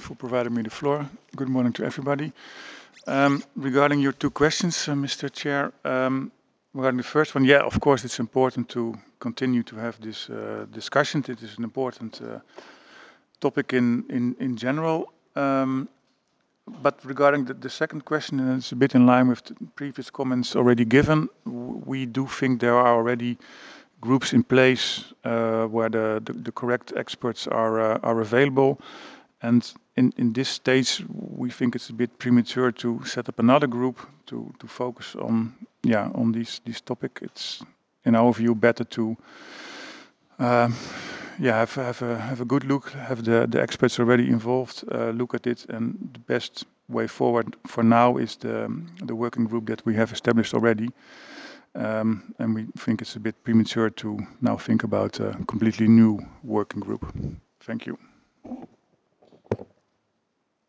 for providing me the floor. Good morning to everybody. Regarding your two questions, Mr. Chair, regarding the first one, yeah, of course, it's important to continue to have this discussion. It is an important topic in general. But regarding the second question, and it's a bit in line with the previous comments already given, we do think there are already groups in place where the correct experts are available. And in this stage, we think it's a bit premature to set up another group to focus on this topic. It's in our view better to have a good look, have the experts already involved, look at it, and the best way forward for now is the working group that we have established already. And we think it's a bit premature to now think about a completely new working group. Thank you.